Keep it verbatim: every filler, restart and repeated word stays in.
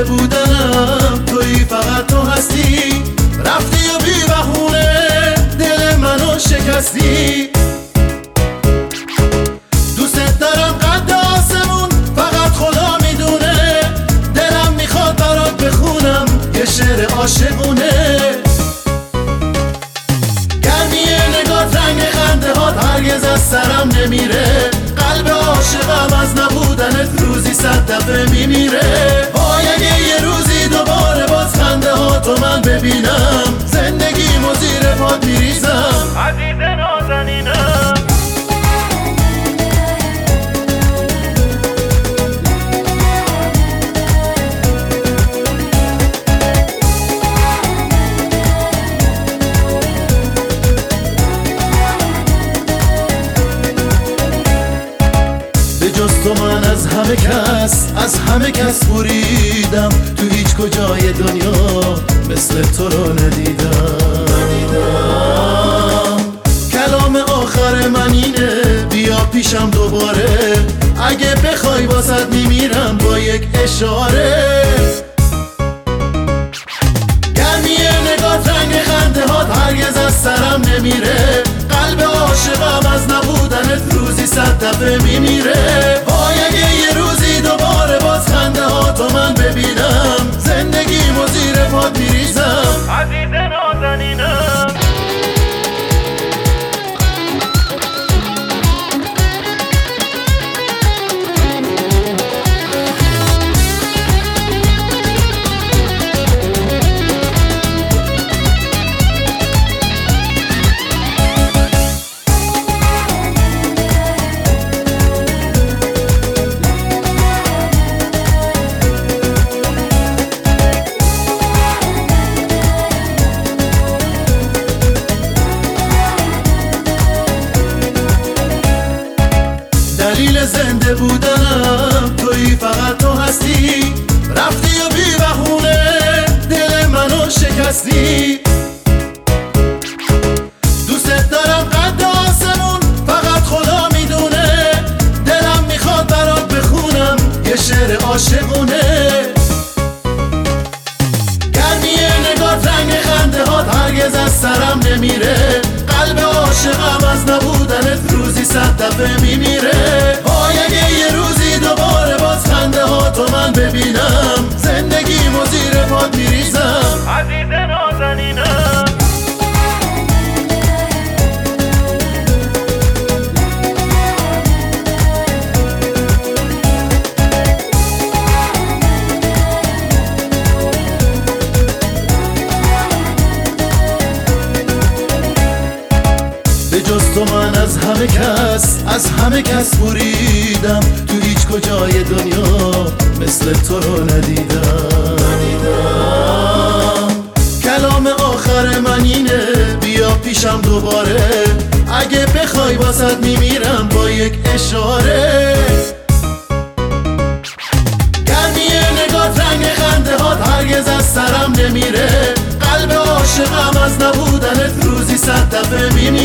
زنده بودنم تویی، فقط تو هستی. رفتی و بی بهونه دل منو شکستی. دوست دارم قد آسمون، فقط خدا میدونه. دلم میخواد برات بخونم یه شعر عاشقونه. گرمی نگات، رنگ خنده هات هرگز از سرم نمیره. قلب عاشقم از نبودنت روزی صد دفعه میمیره. وای اگه یه روزی دوباره باز خنده هاتو من ببینم، زندگیمو زیر پات میریزم عزیز نازنینم. جز تو من از همه کس از همه کس بریدم. تو هیچ کجای دنیا مثل تو رو ندیدم, ندیدم. کلام آخر من اینه، بیا پیشم دوباره. اگه بخوای واسد میمیرم با یک اشاره. گرمی نگات، رنگ خنده هات هرگز از سرم نمیره. قلب عاشقم از نبودنت روزی صد دفعه میمیره. وای اگه یه روزی دوباره باز خنده هاتو من ببینم، زندگیمو زیر پات میریزم عزیز نازنینم. دلیل زنده بودنم تویی، فقط تو هستی. رفتی و بی بهونه دل منو شکستی. دوست دارم قد آسمون، فقط خدا میدونه. دلم میخواد برات بخونم یه شعر عاشقونه. گرمی نگات، رنگ خنده هات هرگز از سرم نمیره. قلب عاشقم از نبودنت روزی صد دفعه میمیره. وای اگه یه روزی دوباره باز خنده هاتو من ببینم، زندگیمو زیر پات میریزم عزیز نازنینم. به جز تو من از همه کس از همه کس بریدم. تو هیچ کجای دنیا مثل تو رو ندیدم, ندیدم. کلام آخر من اینه، بیا پیشم دوباره. اگه بخوای واسد میمیرم با یک اشاره. گرمی نگات، رنگ خنده هات هرگز از سرم نمیره. قلب عاشقم از نبودنت روزی صد دفعه میمیره.